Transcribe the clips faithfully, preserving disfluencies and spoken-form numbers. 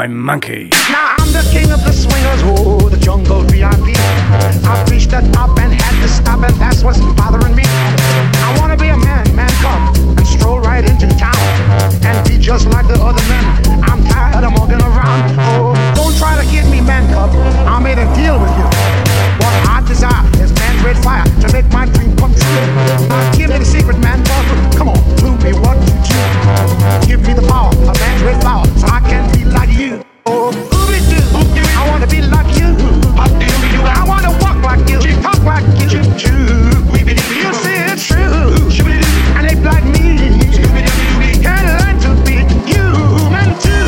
Monkey. Now I'm the king of the swingers, oh, the jungle V I P. I reached the top and had to stop, and that's what's bothering me. I wanna be a man, man come, and stroll right into town, and be just like the other men. I'm tired of walking around. Oh, don't try to get me, man cub. I made a deal with you. What I desire is man's red fire to make my dream come true. Now give me the secret, man cub. Come on, do me what you do. Give me the power of man's red flower, so I can be like you. Oh, I wanna be like you. I wanna walk like you, talk like you. You see it's true, and they like me. Can learn to be human too.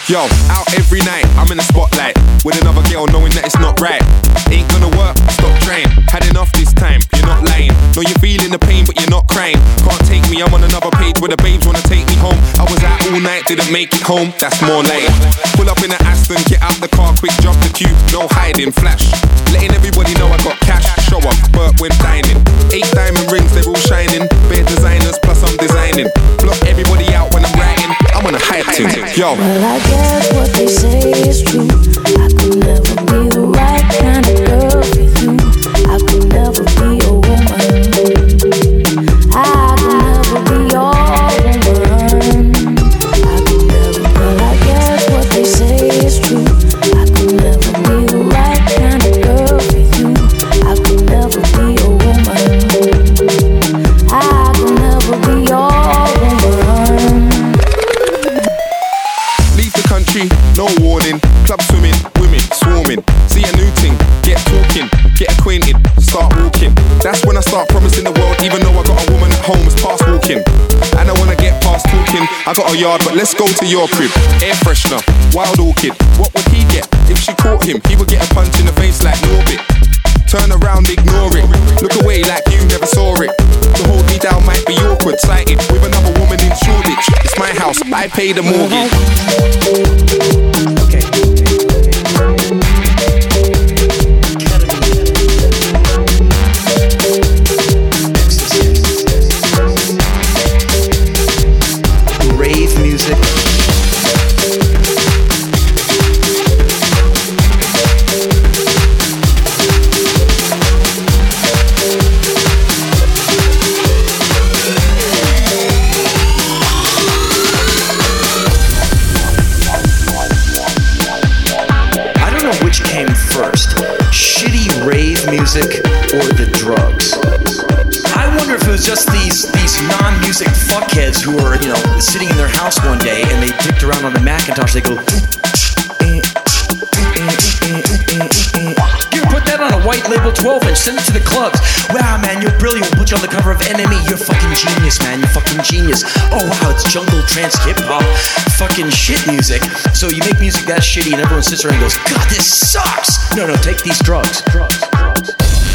Yo, out every night, I'm in the spotlight with another girl knowing that it's not right. Ain't gonna work, stop trying. Had enough this time, you're not lying. Know you're feeling the pain, but you're not crying. Can't take me, I'm on another page where the babes wanna take me home. I was out all night, didn't make it home, that's more lying. Pull up in an Aston, get out the car quick, drop the cube, no hiding, flash. Letting everybody know I got cash, show up, Burt when dining. Eight diamond rings, they're all shining. Bare designers, plus I'm designing. Block everybody out when I'm writing, I'm on a hype team. Yo. Well, I guess what they say is true. I could never be the right kind of girl for you. I could never be a woman. I could never be your woman. I could never, well, I guess what they say is true. I could never be the right kind of girl for you. I could never be a woman. I could never be your woman. Leave the country, no warning. Club swimming, women swarming. See a new thing, get talking, get acquainted, start walking. That's when I start promising the world, even though I got a woman at home, it's past walking. And I wanna get past talking. I got a yard, but let's go to your crib. Air freshener, wild orchid. What would he get if she caught him? He would get a punch in the face like Norbit. Turn around, ignore it. Look away like you never saw it. To hold me down might be awkward. Sighted with another woman in Shoreditch. It's my house, I pay the mortgage. Okay. Rave music. Music or the drugs. I wonder if it was just these these non-music fuckheads who were, you know, sitting in their house one day and they dicked around on the Macintosh. They go, you put that on a white label twelve inch, send it to the clubs. Wow, man, you're brilliant. We'll put you on the cover of N M E. You're fucking genius, man. You're fucking genius. Oh wow, it's jungle, trance, hip hop, fucking shit music. So you make music that shitty and everyone sits around and goes, God, this sucks. No, no, take these drugs. Drugs, drugs.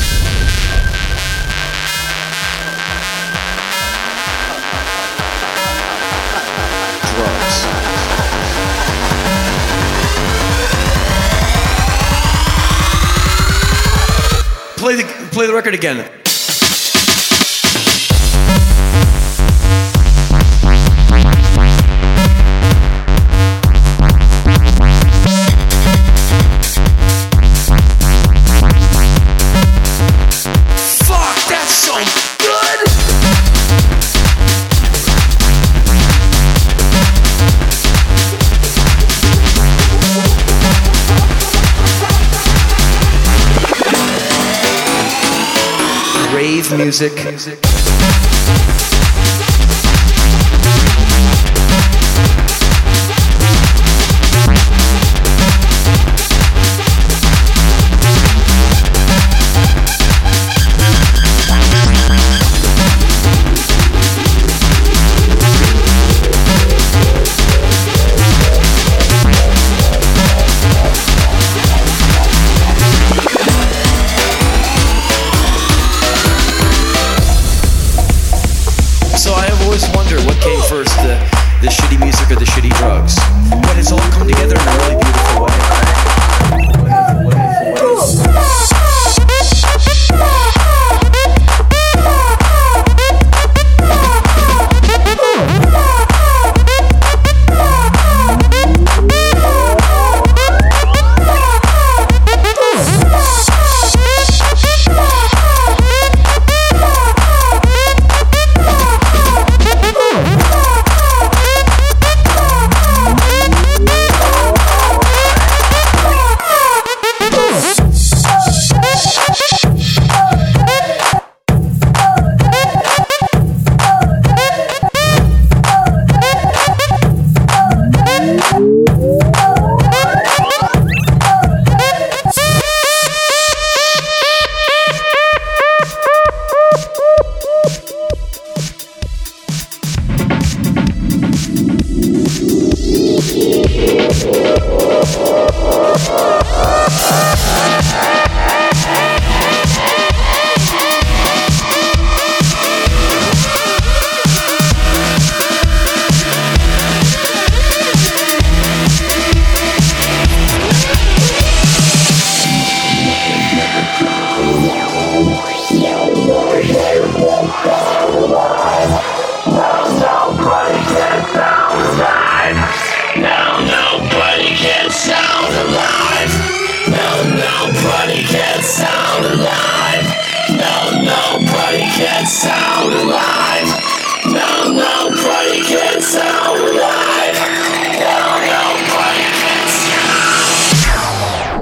Play the play the record again. Rave music. music. The shitty music or the shitty drugs. But it's all come together in a really beautiful way. sound alive. No, nobody can sound alive. No, nobody can sound.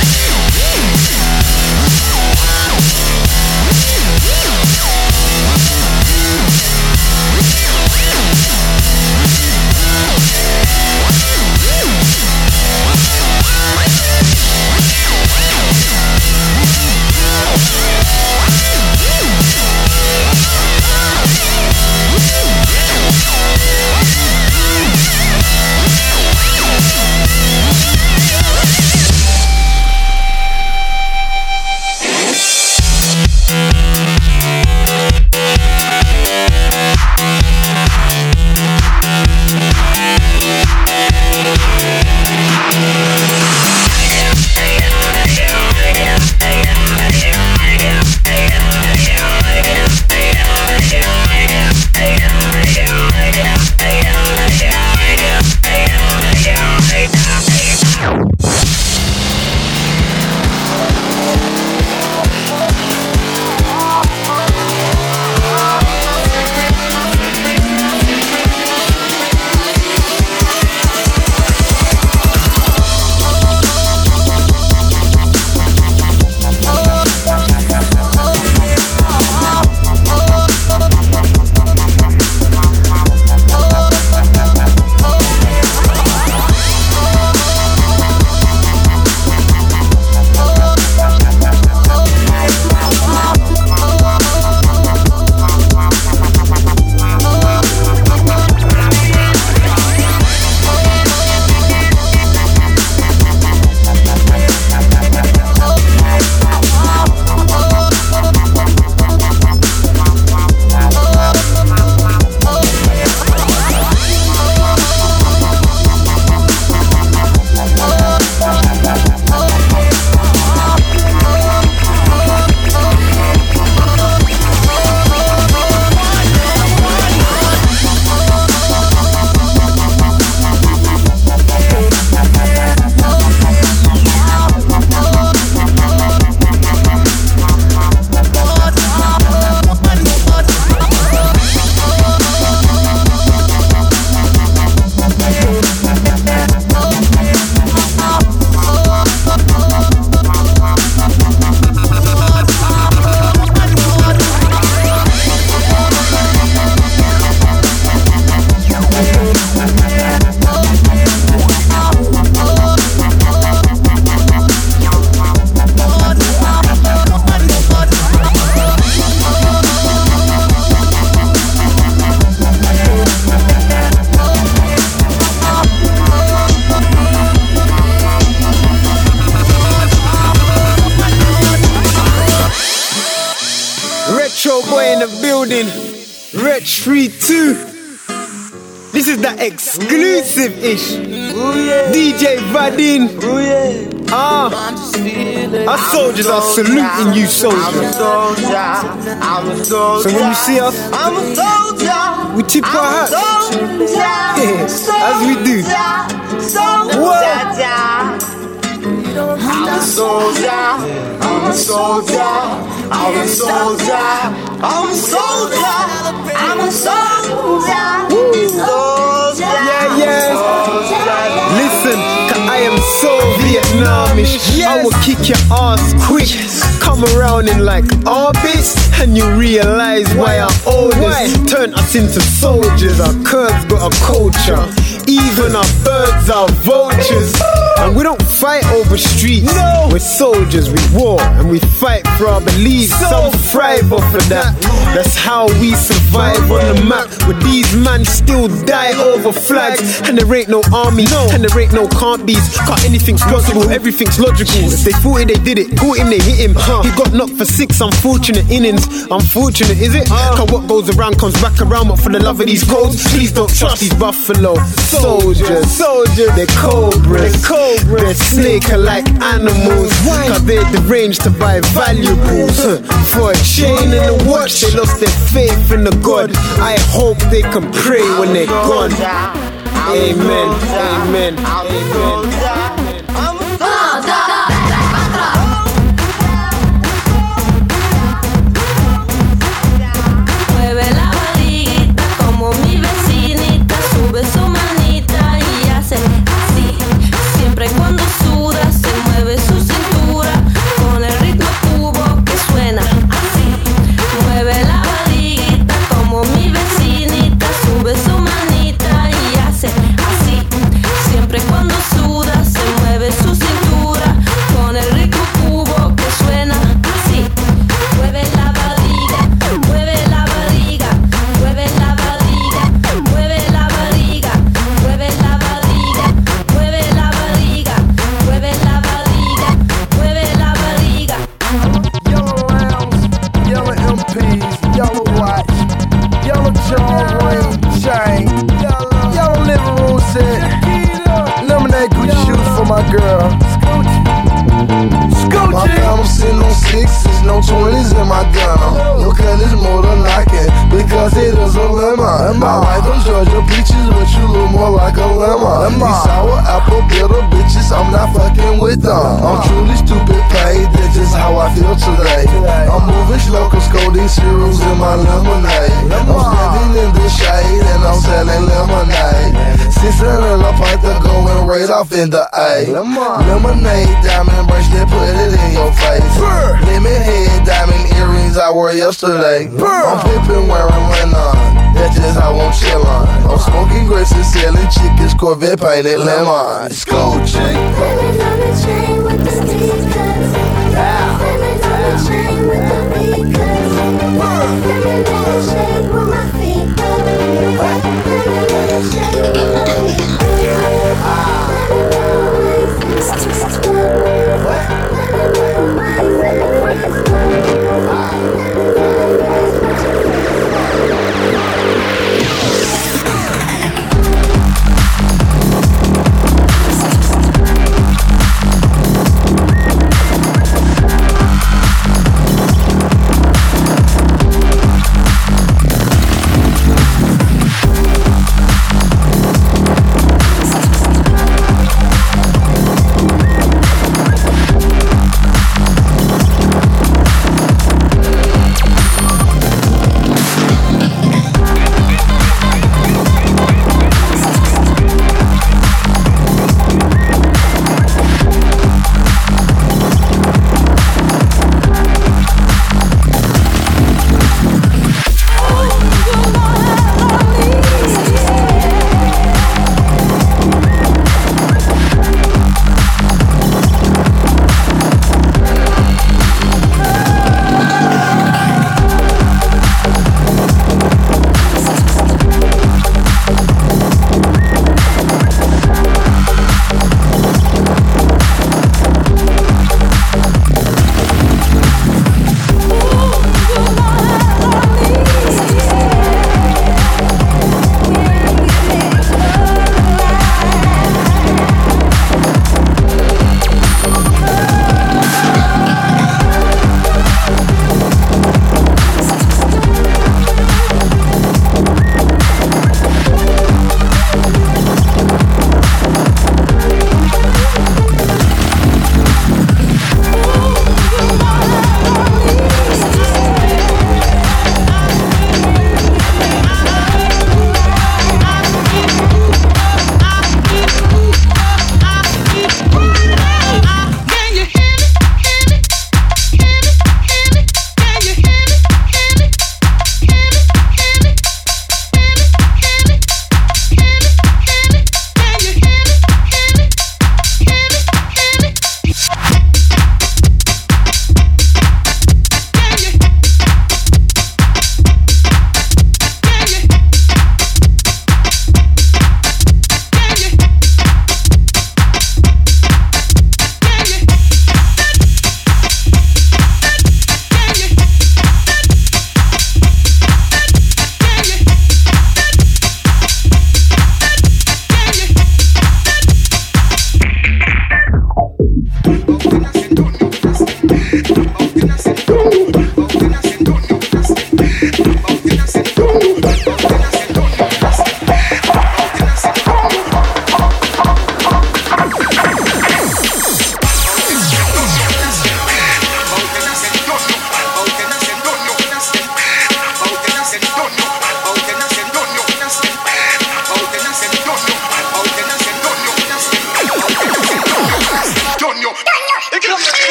Rich three two. This is the exclusive-ish. D J Vadin. Ah, our soldiers are saluting you, soldiers. So when you see us, we tip our hats. As we do. Whoa. I'm a soldier, I'm a soldier, I'm a soldier, I'm a soldier, I'm a soldier, soldier. Yeah, yeah. Listen, cause I am so Vietnamish. Yes. I will kick your ass quick. Come around in like orbits, and you realize why our oldest turn us into soldiers. Our curves got a culture. Even our birds are vultures. And we don't fight over streets. No. We're soldiers, we war, and we fight for our beliefs. So Some thrive off of that. That's how we survive on the map. Where these men still die over flags. And there ain't no army, no. And there ain't no can't be's. Cause anything's possible, everything's logical. If they thought it, they did it. Caught him, they hit him. uh. He got knocked for six unfortunate innings. Unfortunate, is it? Uh. Cause what goes around comes back around. But for the love of these codes, please don't trust these buffalo soldiers. Soldiers, they're cobras. They're cobras. They're snake-like animals. Cause they're deranged to buy valuables. For a chain and a watch, they lost their faith in the God. I hope they can pray when they're gone. Amen, amen, amen. These sour apple bitter bitches, I'm not fucking with them. I'm truly stupid paid, that's just how I feel today. I'm moving slow, cause codeine syrups in my lemonade. I'm standing in the shade and I'm selling lemonade. Six hundred a pint to going right off in the A. Lemonade, diamond bracelet, put it in your face. Lemon head, diamond earrings I wore yesterday. I'm pimpin' wearing Lennon, that's just how I'm chillin'. I'm smoking grapes and selling chickens, Corvette painted lemon. School chick. Diamonds on the chain with the sneakers. Diamonds on the chain with the beakers. Diamonds on the chain with my feet up. Diamonds on the chain with my feet up.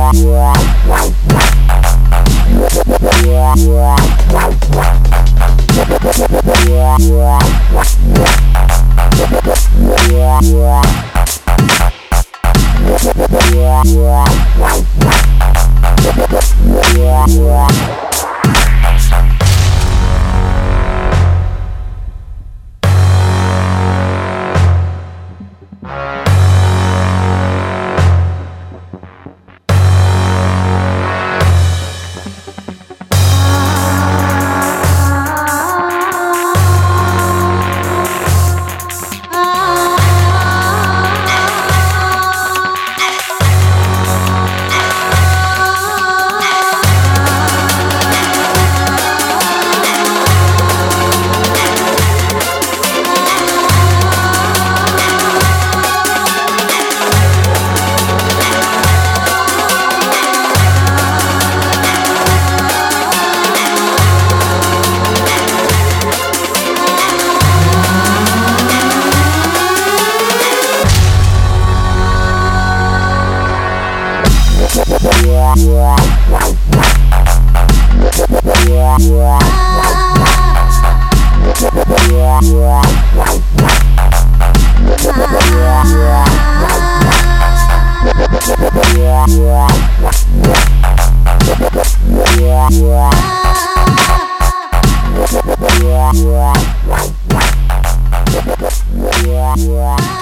Yeah.